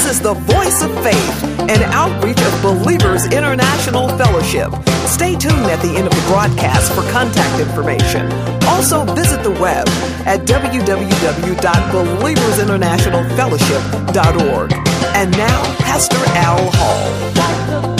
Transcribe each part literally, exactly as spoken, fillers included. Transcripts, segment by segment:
is the Voice of Faith, an outreach of Believers International Fellowship. Stay tuned at the end of the broadcast for contact information. Also, visit the web at w w w dot believers international fellowship dot org. And now, Pastor Al Hall.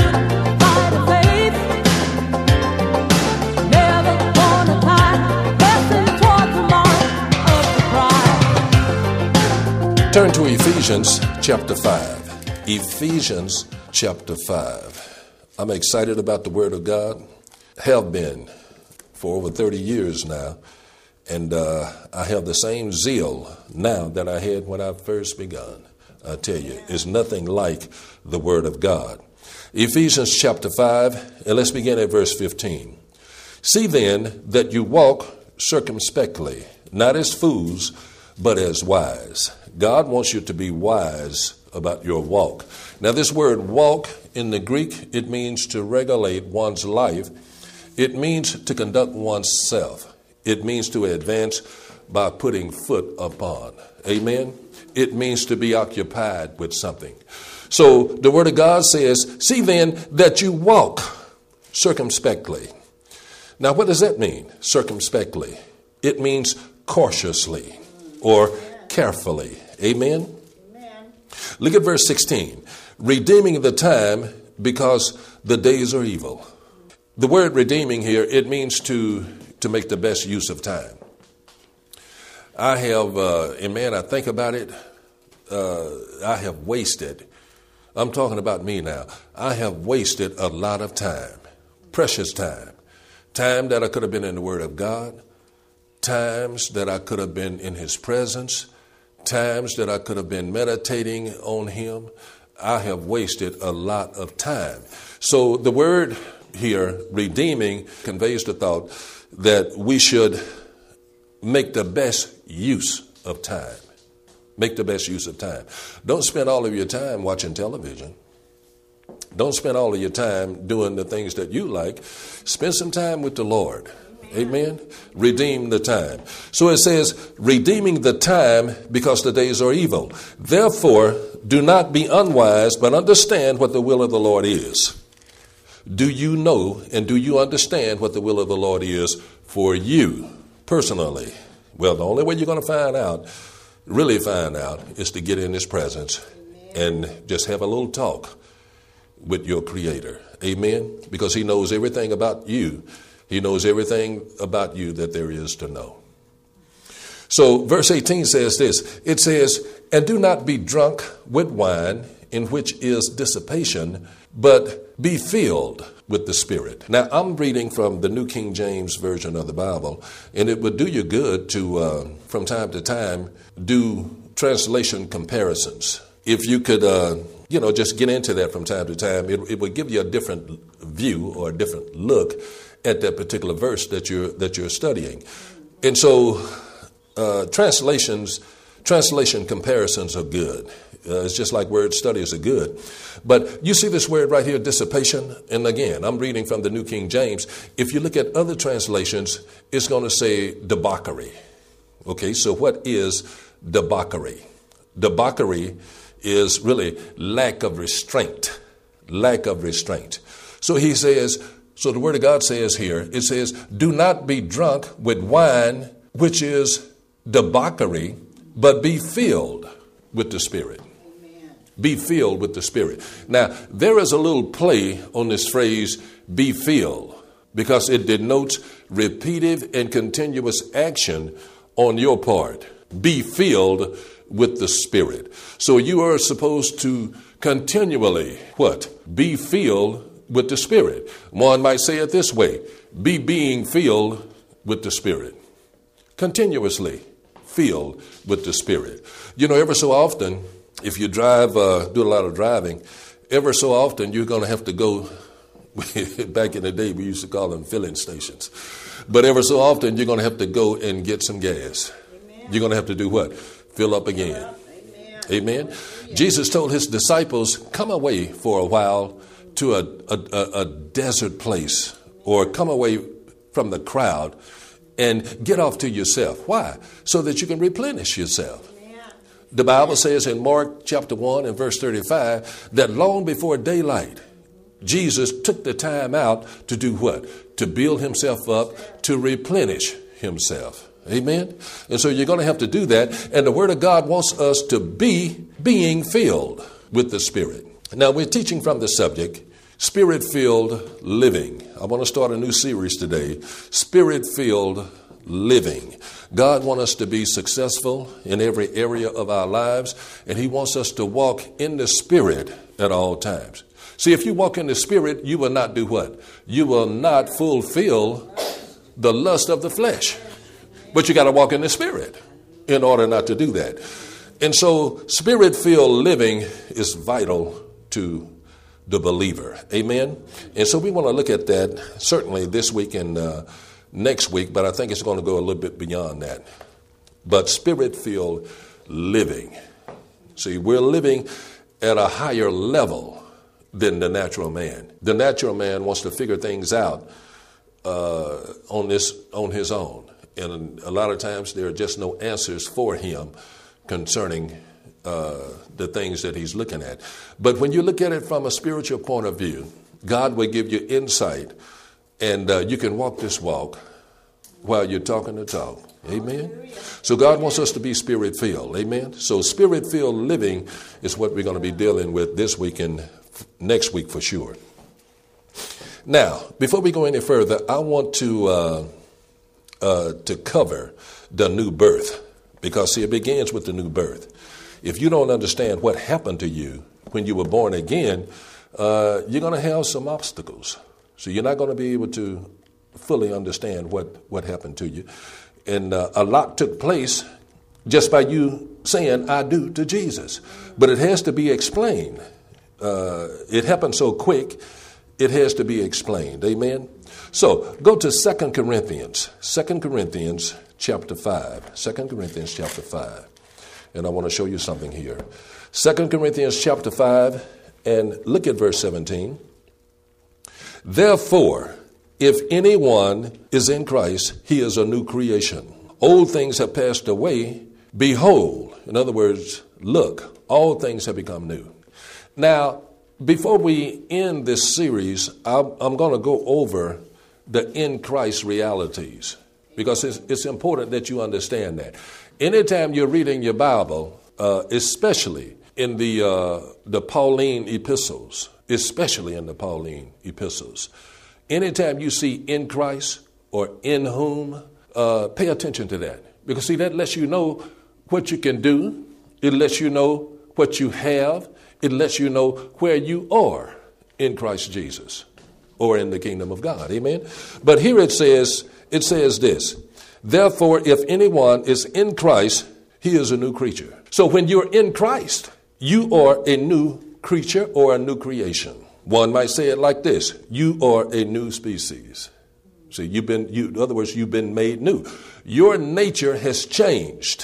Turn to Ephesians chapter five. Ephesians chapter five. I'm excited about the Word of God. Have been for over thirty years now. And uh, I have the same zeal now that I had when I first begun. I tell you, it's nothing like the Word of God. Ephesians chapter five, and let's begin at verse fifteen. See then that you walk circumspectly, not as fools, but as wise. God wants you to be wise about your walk. Now, this word walk in the Greek, it means to regulate one's life. It means to conduct oneself. It means to advance by putting foot upon. Amen. It means to be occupied with something. So the Word of God says, see then that you walk circumspectly. Now, what does that mean, circumspectly? It means cautiously or carefully. Amen? Amen. Look at verse sixteen. Redeeming the time because the days are evil. The word redeeming here, it means to, to make the best use of time. I have, uh, and man, I think about it, uh, I have wasted, I'm talking about me now, I have wasted a lot of time, precious time, time that I could have been in the Word of God, times that I could have been in His presence, times that I could have been meditating on Him. I have wasted a lot of time. So the word here, redeeming, conveys the thought that we should make the best use of time. Make the best use of time. Don't spend all of your time watching television. Don't spend all of your time doing the things that you like. Spend some time with the Lord. Amen. Redeem the time. So it says, redeeming the time because the days are evil. Therefore, do not be unwise, but understand what the will of the Lord is. Do you know and do you understand what the will of the Lord is for you personally? Well, the only way you're going to find out, really find out, is to get in His presence and just have a little talk with your Creator. Amen. Because He knows everything about you. He knows everything about you that there is to know. So verse eighteen says this. It says, and do not be drunk with wine, in which is dissipation, but be filled with the Spirit. Now, I'm reading from the New King James Version of the Bible, and it would do you good to, uh, from time to time, do translation comparisons. If you could, uh, you know, just get into that from time to time, it, it would give you a different view or a different look at that particular verse that you're that you're studying. And so uh, translations, translation comparisons are good. Uh, it's just like word studies are good. But you see this word right here, dissipation. And again, I'm reading from the New King James. If you look at other translations, it's going to say debauchery. Okay, so what is debauchery? Debauchery is really lack of restraint. Lack of restraint. So he says, so the Word of God says here, it says, do not be drunk with wine, which is debauchery, but be filled with the Spirit. Amen. Be filled with the Spirit. Now, there is a little play on this phrase, be filled, because it denotes repeated and continuous action on your part. Be filled with the Spirit. So you are supposed to continually, what? Be filled with the Spirit. One might say it this way, be being filled with the Spirit. Continuously filled with the Spirit. You know, ever so often, if you drive, uh, do a lot of driving, ever so often you're going to have to go, back in the day we used to call them filling stations, but ever so often you're going to have to go and get some gas. Amen. You're going to have to do what? Fill up again. Amen. Amen. Jesus told His disciples, come away for a while to a, a, a desert place, or come away from the crowd and get off to yourself. Why? So that you can replenish yourself. The Bible says in Mark chapter one and verse thirty-five that long before daylight, Jesus took the time out to do what? To build himself up, to replenish himself. Amen. And so you're going to have to do that. And the Word of God wants us to be being filled with the Spirit. Now we're teaching from the subject, Spirit-filled living. I want to start a new series today, Spirit-filled living. God wants us to be successful in every area of our lives, and he wants us to walk in the Spirit at all times. See, if you walk in the Spirit, you will not do what? You will not fulfill the lust of the flesh. But you got to walk in the Spirit in order not to do that. And so Spirit-filled living is vital to the believer. Amen. And so we want to look at that certainly this week and uh, next week, but I think it's going to go a little bit beyond that. But Spirit-filled living. See, we're living at a higher level than the natural man. The natural man wants to figure things out uh, on this on his own. And a lot of times there are just no answers for him concerning uh, the things that he's looking at. But when you look at it from a spiritual point of view, God will give you insight, and uh, you can walk this walk while you're talking the talk. Amen. So God wants us to be Spirit-filled. Amen. So Spirit-filled living is what we're going to be dealing with this week and next week for sure. Now, before we go any further, I want to uh, uh, to cover the new birth, because see, it begins with the new birth. If you don't understand what happened to you when you were born again, uh, you're going to have some obstacles. So you're not going to be able to fully understand what, what happened to you. And uh, a lot took place just by you saying, I do to Jesus. But it has to be explained. Uh, it happened so quick, it has to be explained. Amen. So go to Second Corinthians, Second Corinthians chapter five, Second Corinthians chapter five. And I want to show you something here. Second Corinthians chapter five, and look at verse seventeen. Therefore, if anyone is in Christ, he is a new creation. Old things have passed away. Behold, in other words, look, all things have become new. Now, before we end this series, I'm, I'm going to go over the in Christ realities, because it's, it's important that you understand that. Anytime you're reading your Bible, uh, especially in the uh, the Pauline epistles, especially in the Pauline epistles, anytime you see in Christ or in whom, uh, pay attention to that. Because see, that lets you know what you can do. It lets you know what you have. It lets you know where you are in Christ Jesus or in the kingdom of God. Amen. But here it says, it says this, therefore, if anyone is in Christ, he is a new creature. So when you're in Christ, you are a new creature or a new creation. One might say it like this, you are a new species. See, you've been, you, in other words, you've been made new. Your nature has changed.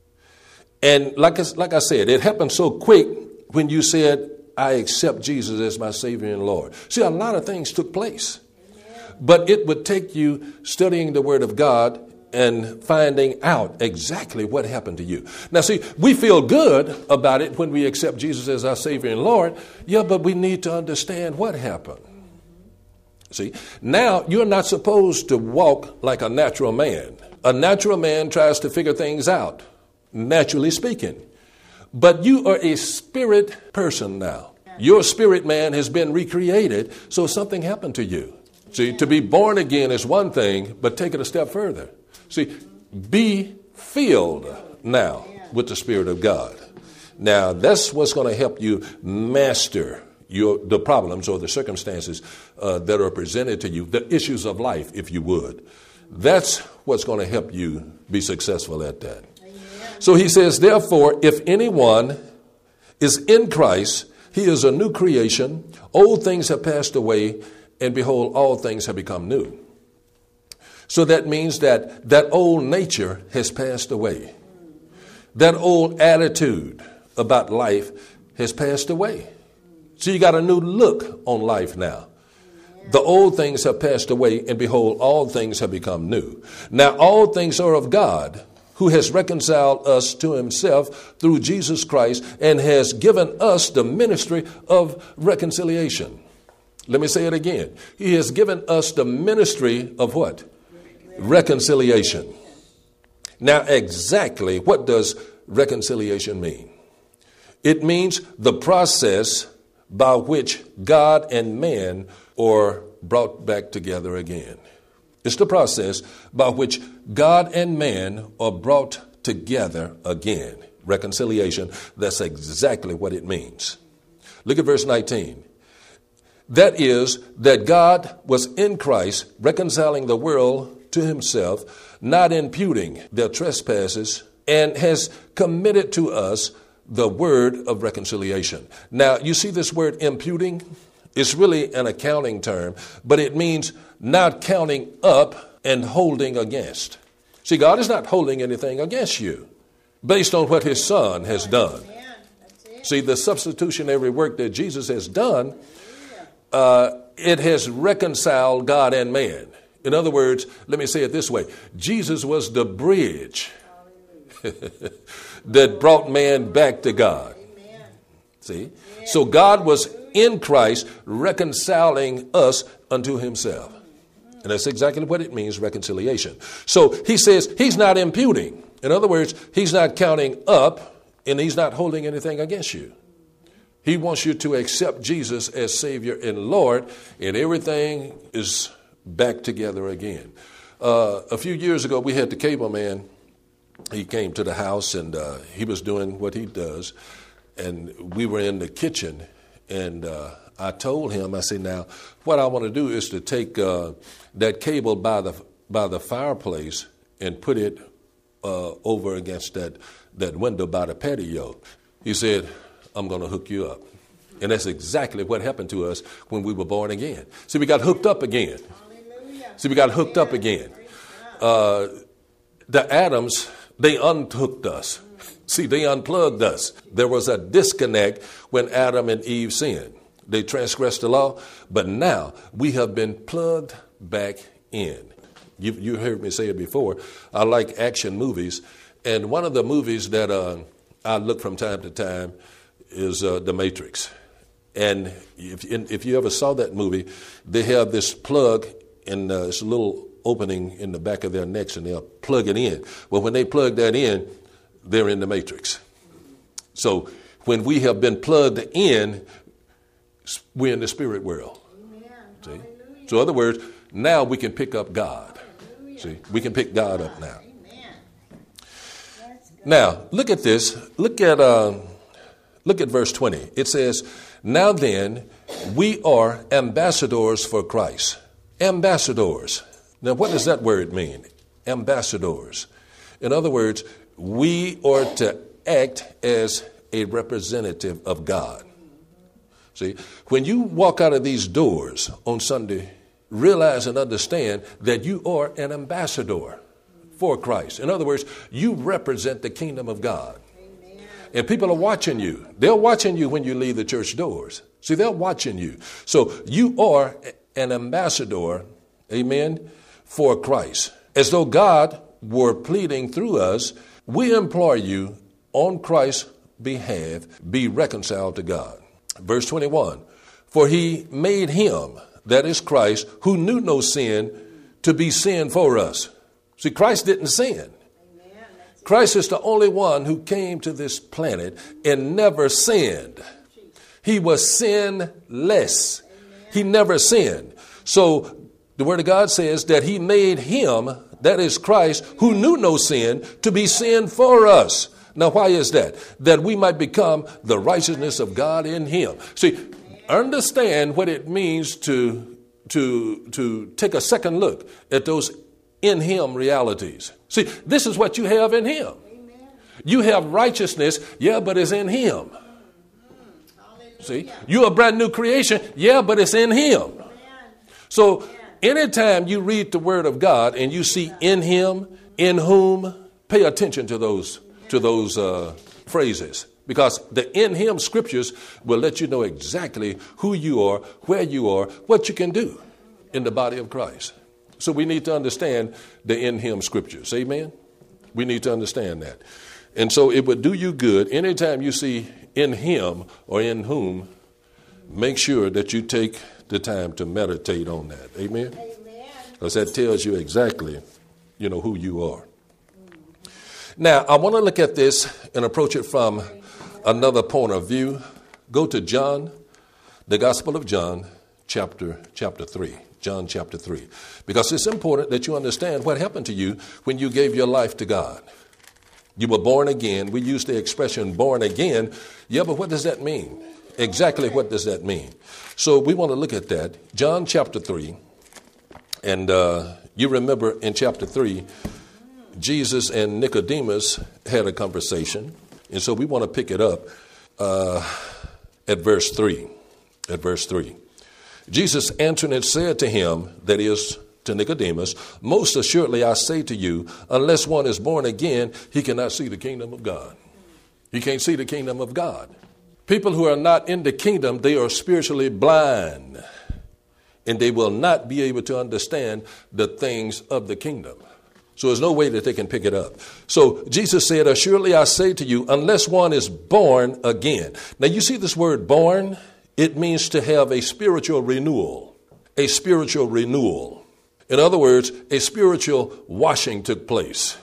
And like I, like I said, it happened so quick when you said, I accept Jesus as my Savior and Lord. See, a lot of things took place. But it would take you studying the Word of God and finding out exactly what happened to you. Now, see, we feel good about it when we accept Jesus as our Savior and Lord. Yeah, but we need to understand what happened. See, now you're not supposed to walk like a natural man. A natural man tries to figure things out, naturally speaking. But you are a spirit person now. Your spirit man has been recreated, so something happened to you. See, to be born again is one thing, but take it a step further. See, be filled now with the Spirit of God. Now, that's what's going to help you master your the problems or the circumstances uh, that are presented to you, the issues of life, if you would. That's what's going to help you be successful at that. So he says, therefore, if anyone is in Christ, he is a new creation. Old things have passed away, and behold, all things have become new. So that means that that old nature has passed away. That old attitude about life has passed away. So you got a new look on life now. The old things have passed away, and behold, all things have become new. Now, all things are of God, who has reconciled us to himself through Jesus Christ and has given us the ministry of reconciliation. Let me say it again. He has given us the ministry of what? Reconciliation. Now, exactly what does reconciliation mean? It means the process by which God and man are brought back together again. It's the process by which God and man are brought together again. Reconciliation, that's exactly what it means. Look at verse nineteen. That is, that God was in Christ, reconciling the world to himself, not imputing their trespasses, and has committed to us the word of reconciliation. Now, you see this word imputing? It's really an accounting term, but it means not counting up and holding against. See, God is not holding anything against you based on what his son has done. See, the substitutionary work that Jesus has done, uh, it has reconciled God and man. In other words, let me say it this way. Jesus was the bridge that brought man back to God. See? So God was in Christ reconciling us unto himself. And that's exactly what it means, reconciliation. So he says he's not imputing. In other words, he's not counting up and he's not holding anything against you. He wants you to accept Jesus as Savior and Lord, and everything is back together again. Uh, a few years ago, we had the cable man. He came to the house and uh, he was doing what he does. And we were in the kitchen, and uh, I told him, I said, now, what I want to do is to take uh, that cable by the by the fireplace and put it uh, over against that, that window by the patio. He said, I'm going to hook you up. And that's exactly what happened to us when we were born again. See, we got hooked up again. See, we got hooked up again. Uh, the Adams, they unhooked us. See, they unplugged us. There was a disconnect when Adam and Eve sinned. They transgressed the law, but now we have been plugged back in. You, you heard me say it before. I like action movies, and one of the movies that uh, I look from time to time is uh, The Matrix. And if, if you ever saw that movie, they have this plug in uh, this little opening in the back of their necks, and they'll plug it in. Well, when they plug that in, they're in the matrix. So when we have been plugged in, we're in the spirit world. See? So in other words, now we can pick up God. See, we can pick God up now. Now, look at this. Look at uh, look at verse twenty. It says, now then, we are ambassadors for Christ. Ambassadors. Now, what does that word mean? Ambassadors. In other words, we are to act as a representative of God. See, when you walk out of these doors on Sunday, realize and understand that you are an ambassador for Christ. In other words, you represent the kingdom of God. Amen. And people are watching you. They're watching you when you leave the church doors. See, they're watching you. So you are an ambassador, amen, for Christ. As though God were pleading through us, we implore you on Christ's behalf, be reconciled to God. Verse twenty-one, for he made him, that is Christ, who knew no sin, to be sin for us. See, Christ didn't sin. Amen. Christ is the only one who came to this planet and never sinned. He was sinless. Amen. He never sinned. So the Word of God says that he made him, that is Christ, who knew no sin, to be sin for us. Now, why is that? That we might become the righteousness of God in him. See, understand what it means to, to, to take a second look at those in him realities. See, this is what you have in him. Amen. You have righteousness, yeah, but it's in him. Mm-hmm. See, you're a brand new creation, yeah, but it's in him. Amen. So anytime you read the Word of God and you see in him, in whom, pay attention to those to those uh, phrases, because the in him scriptures will let you know exactly who you are, where you are, what you can do in the body of Christ. So we need to understand the in him scriptures. Amen. We need to understand that. And so it would do you good anytime you see in him or in whom, make sure that you take the time to meditate on that. Amen? Because that tells you exactly, you know, who you are. Now, I want to look at this and approach it from another point of view. Go to John, the Gospel of John, chapter chapter three. John chapter three. Because it's important that you understand what happened to you when you gave your life to God. You were born again. We use the expression born again. Yeah, but what does that mean? Exactly what does that mean? So we want to look at that. John chapter three. And uh, you remember in chapter three, Jesus and Nicodemus had a conversation. And so we want to pick it up uh, at verse three. At verse three. Jesus answered and said to him, that is, to Nicodemus, most assuredly I say to you, unless one is born again, he cannot see the kingdom of God. He can't see the kingdom of God. People who are not in the kingdom, they are spiritually blind, and they will not be able to understand the things of the kingdom. So there's no way that they can pick it up. So Jesus said, assuredly I say to you, unless one is born again. Now you see this word born, it means to have a spiritual renewal, a spiritual renewal. In other words, a spiritual washing took place.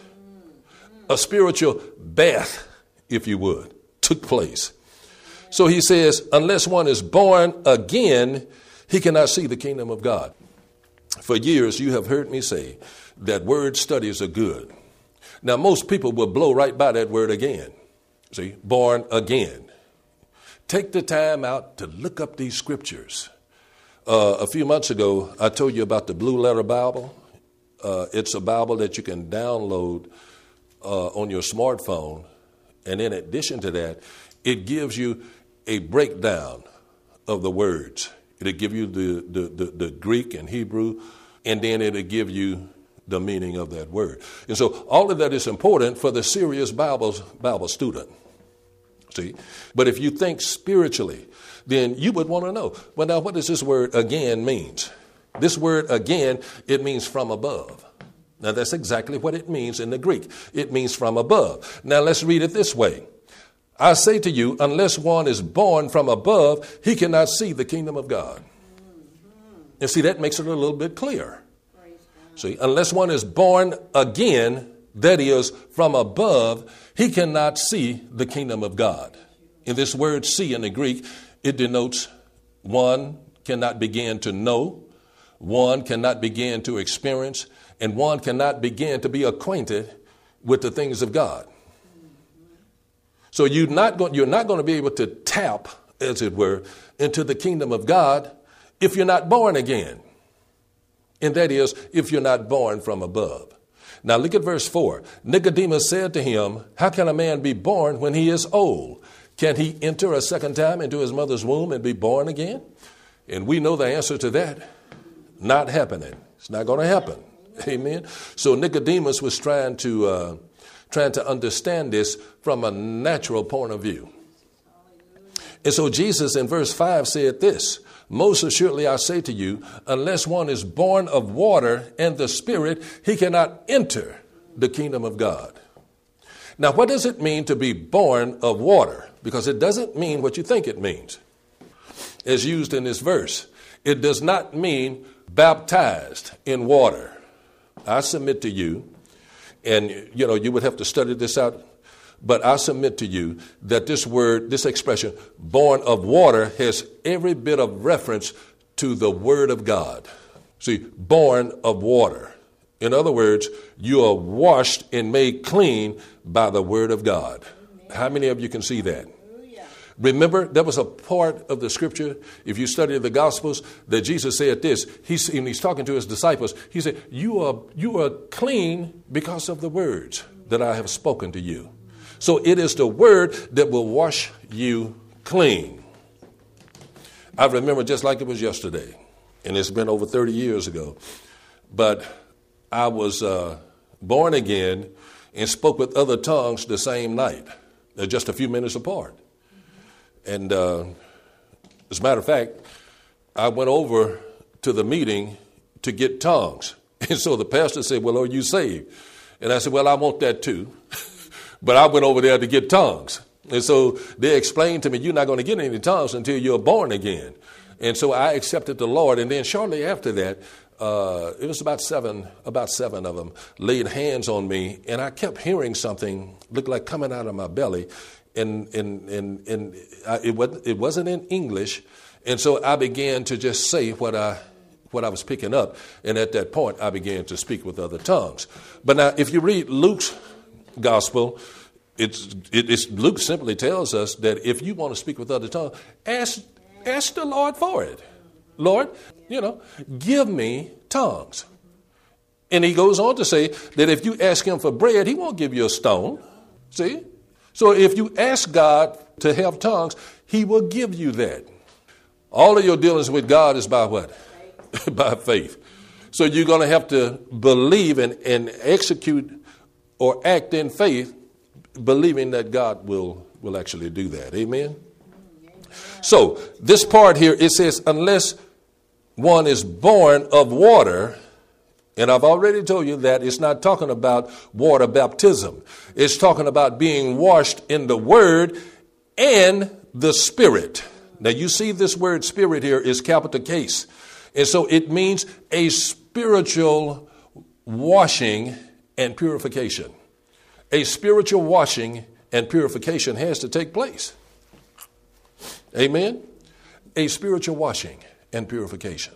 A spiritual bath, if you would, took place. So he says, unless one is born again, he cannot see the kingdom of God. For years, you have heard me say that word studies are good. Now, most people will blow right by that word again. See, born again. Take the time out to look up these scriptures. Uh, a few months ago, I told you about the Blue Letter Bible. Uh, it's a Bible that you can download uh, on your smartphone. And in addition to that, it gives you a breakdown of the words. It'll give you the, the, the, the Greek and Hebrew, and then it'll give you the meaning of that word. And so all of that is important for the serious Bible, Bible student. See? But if you think spiritually, then you would want to know, well, now, what does this word again means? This word again, it means from above. Now, that's exactly what it means in the Greek. It means from above. Now, let's read it this way. I say to you, unless one is born from above, he cannot see the kingdom of God. And see, that makes it a little bit clearer. See, unless one is born again, that is, from above, he cannot see the kingdom of God. In this word see in the Greek, it denotes one cannot begin to know, one cannot begin to experience, and one cannot begin to be acquainted with the things of God. So you're not going, you're not going to be able to tap, as it were, into the kingdom of God if you're not born again. And that is, if you're not born from above. Now look at verse four. Nicodemus said to him, how can a man be born when he is old? Can he enter a second time into his mother's womb and be born again? And we know the answer to that. Not happening. It's not going to happen. Amen. So Nicodemus was trying to uh, trying to understand this from a natural point of view. And so Jesus in verse five said this, most assuredly I say to you, unless one is born of water and the Spirit, he cannot enter the kingdom of God. Now, what does it mean to be born of water? Because it doesn't mean what you think it means, as used in this verse. It does not mean baptized in water. I submit to you, and you know, you would have to study this out, but I submit to you that this word, this expression, born of water, has every bit of reference to the Word of God. See, born of water. In other words, you are washed and made clean by the Word of God. How many of you can see that? Remember, there was a part of the scripture, if you study the Gospels, that Jesus said this. He's, and he's talking to his disciples. He said, you are, you are clean because of the words that I have spoken to you. So it is the word that will wash you clean. I remember just like it was yesterday, and it's been over thirty years ago. But I was uh, born again and spoke with other tongues the same night. They're just a few minutes apart. And uh, as a matter of fact, I went over to the meeting to get tongues. And so the pastor said, well, are you saved? And I said, well, I want that too. But I went over there to get tongues. And so they explained to me, you're not going to get any tongues until you're born again. And so I accepted the Lord. And then shortly after that, uh, it was about seven, about seven of them laid hands on me. And I kept hearing something look like coming out of my belly. And, and, and, and I, it, wasn't, it wasn't in English. And so I began to just say what I what I was picking up. And at that point, I began to speak with other tongues. But now, if you read Luke's gospel, it's, it, it's, Luke simply tells us that if you want to speak with other tongues, ask, ask the Lord for it. Lord, you know, give me tongues. And he goes on to say that if you ask him for bread, he won't give you a stone. See? So if you ask God to have tongues, he will give you that. All of your dealings with God is by what? By faith. So you're going to have to believe and, and execute or act in faith, believing that God will, will actually do that. Amen? So this part here, it says, unless one is born of water, and I've already told you that it's not talking about water baptism. It's talking about being washed in the word and the spirit. Now you see this word spirit here is capital case. And so it means a spiritual washing and purification. A spiritual washing and purification has to take place. Amen? A spiritual washing and purification.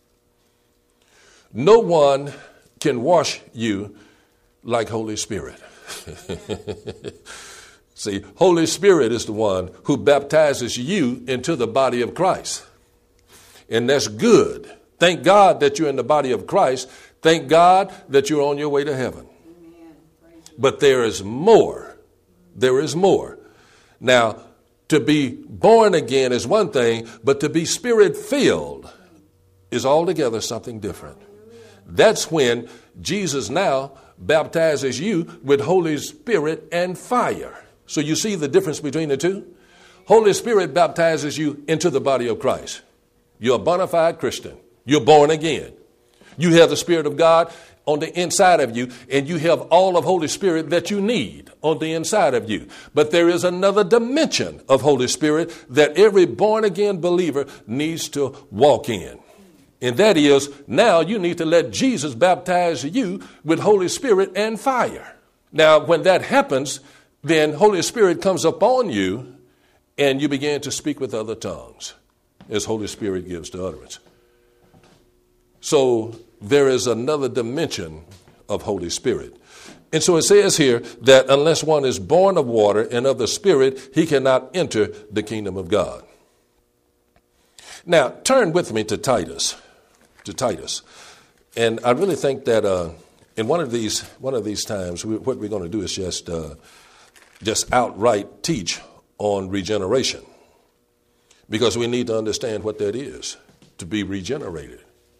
No one can wash you like Holy Spirit. See, Holy Spirit is the one who baptizes you into the body of Christ. And that's good. Thank God that you're in the body of Christ. Thank God that you're on your way to heaven. But there is more. There is more. Now, to be born again is one thing, but to be spirit-filled is altogether something different. That's when Jesus now baptizes you with Holy Spirit and fire. So you see the difference between the two? Holy Spirit baptizes you into the body of Christ. You're a bona fide Christian. You're born again. You have the Spirit of God on the inside of you, and you have all of Holy Spirit that you need on the inside of you. But there is another dimension of Holy Spirit that every born again believer needs to walk in. And that is, now you need to let Jesus baptize you with Holy Spirit and fire. Now, when that happens, then Holy Spirit comes upon you and you begin to speak with other tongues as Holy Spirit gives the utterance. So there is another dimension of Holy Spirit. And so it says here that unless one is born of water and of the Spirit, he cannot enter the kingdom of God. Now, turn with me to Titus, to Titus. And I really think that uh, in one of these one of these times, we, what we're going to do is just uh, just outright teach on regeneration, because we need to understand what that is, to be regenerated.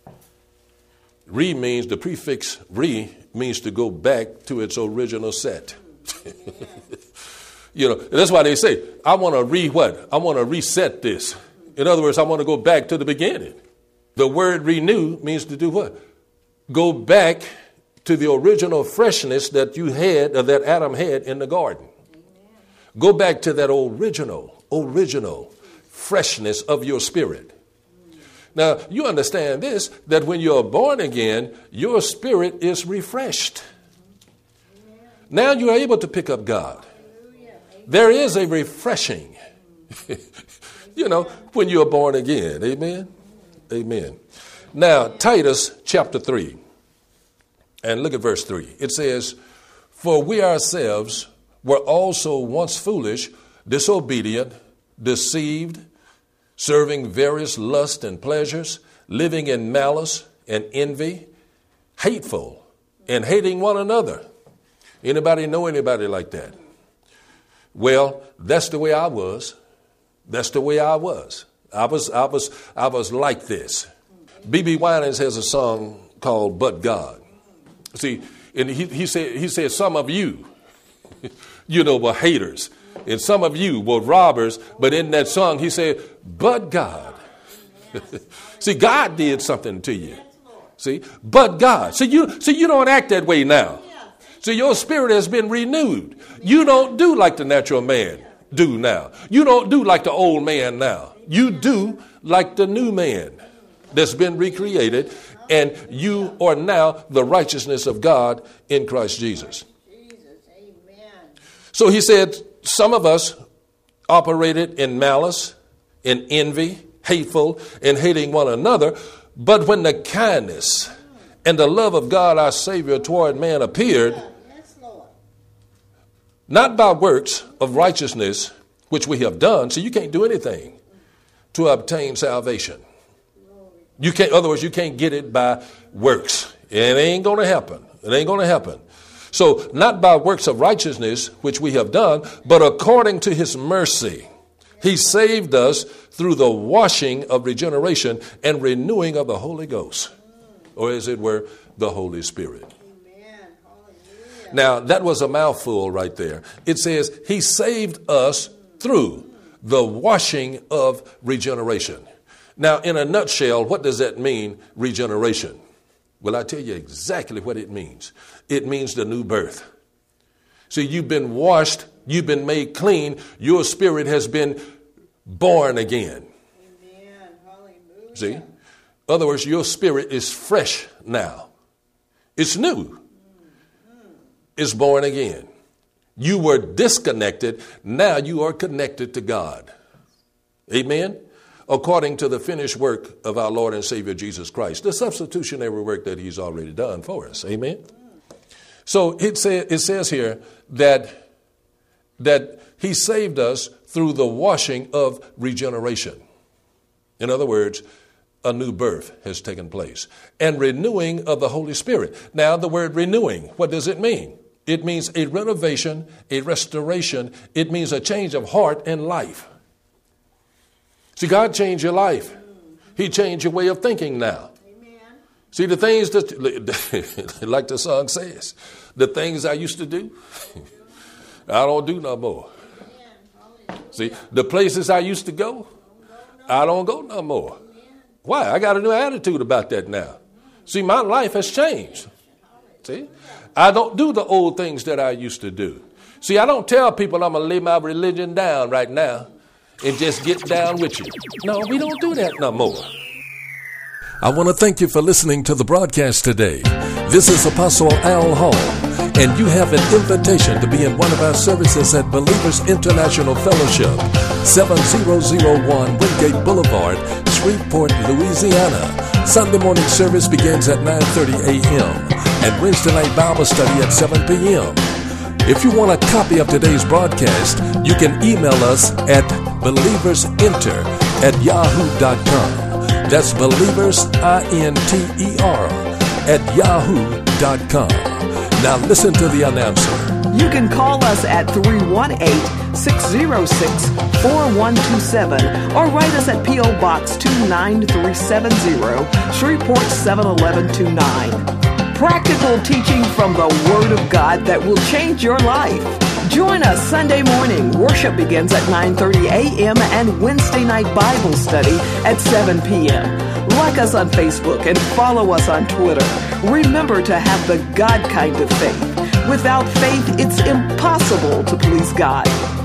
Re means, the prefix re means to go back to its original set. You know, that's why they say, I want to re what? I want to reset this. In other words, I want to go back to the beginning. The word renew means to do what? Go back to the original freshness that you had, or that Adam had in the garden. Amen. Go back to that original, original freshness of your spirit. Now, you understand this, that when you're born again, your spirit is refreshed. Amen. Now you are able to pick up God. There is a refreshing, you know, when you're born again. Amen. Amen. Now, Titus chapter three, and look at verse three. It says, for we ourselves were also once foolish, disobedient, deceived, serving various lusts and pleasures, living in malice and envy, hateful, and hating one another. Anybody know anybody like that? Well, that's the way I was. That's the way I was. I was, I was, I was like this. B B Winans has a song called "But God." See, and he, he said, he said, some of you, you know, were haters. And some of you were robbers, but in that song he said, but God. See, God did something to you. See, but God. See, you, see, you don't act that way now. See, your spirit has been renewed. You don't do like the natural man do now. You don't do like the old man now. You do like the new man that's been recreated, and you are now the righteousness of God in Christ Jesus. So he said, some of us operated in malice, in envy, hateful, and hating one another. But when the kindness and the love of God, our Savior, toward man appeared, not by works of righteousness, which we have done. So you can't do anything to obtain salvation. You can't, in other words, you can't get it by works. It ain't going to happen. It ain't going to happen. So not by works of righteousness, which we have done, but according to his mercy, he saved us through the washing of regeneration and renewing of the Holy Ghost, or as it were, the Holy Spirit. Now, that was a mouthful right there. It says he saved us through the washing of regeneration. Now, in a nutshell, what does that mean, regeneration? Well, I tell you exactly what it means. It means the new birth. See, you've been washed, you've been made clean, your spirit has been born again. Amen. Hallelujah. See? In other words, your spirit is fresh now. It's new. Is born again. You were disconnected. Now you are connected to God. Amen. According to the finished work of our Lord and Savior Jesus Christ, the substitutionary work that he's already done for us. Amen. So it, say, it says here that, that he saved us through the washing of regeneration. In other words, a new birth has taken place, and renewing of the Holy Spirit. Now, the word renewing, what does it mean? It means a renovation, a restoration. It means a change of heart and life. See, God changed your life. He changed your way of thinking now. Amen. See, the things that, like the song says, the things I used to do, I don't do no more. See, the places I used to go, I don't go no more. Why? I got a new attitude about that now. See, my life has changed. See, I don't do the old things that I used to do. See, I don't tell people I'm going to lay my religion down right now and just get down with you. No, we don't do that no more. I want to thank you for listening to the broadcast today. This is Apostle Al Hall, and you have an invitation to be in one of our services at Believers International Fellowship, seven thousand one Wingate Boulevard, Shreveport, Louisiana. Sunday morning service begins at nine thirty a.m. and Wednesday night Bible study at seven p.m. If you want a copy of today's broadcast, you can email us at believersinter at yahoo dot com. That's believers, I N T E R, at yahoo dot com. Now listen to the announcer. You can call us at three one eight, six zero six, four one two seven or write us at P O Box two nine three seven zero, Shreveport seven eleven two nine. Practical teaching from the Word of God that will change your life. Join us Sunday morning. Worship begins at nine thirty a.m. and Wednesday night Bible study at seven p.m. Like us on Facebook and follow us on Twitter. Remember to have the God kind of faith. Without faith, it's impossible to please God.